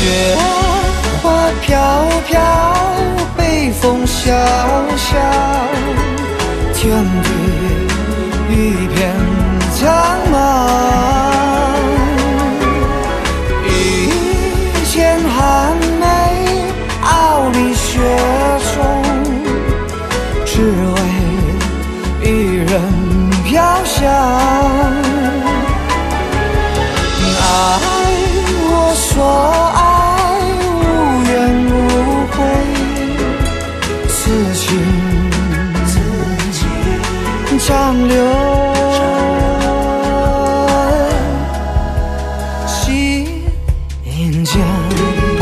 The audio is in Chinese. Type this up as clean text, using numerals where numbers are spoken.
雪花飘飘，北风萧萧，天地一片苍茫。一剑寒梅，傲立雪中，只为一人飘香。爱我所爱，无怨无悔，此情长留